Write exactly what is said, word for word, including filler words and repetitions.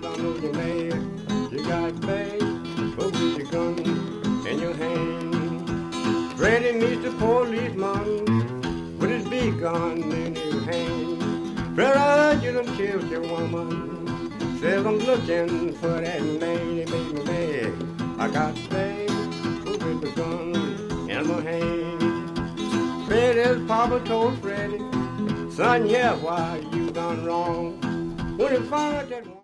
don't know you're mad. You got bad, but with your gun in your hand. Freddie meets the policeman with his big gun in his hand. Fred, you done killed your woman. Says I'm looking for that man that made me mad. I got bad, but with the gun in my hand. Freddie's papa told Freddie, son, yeah, why you done wrong. When he found out that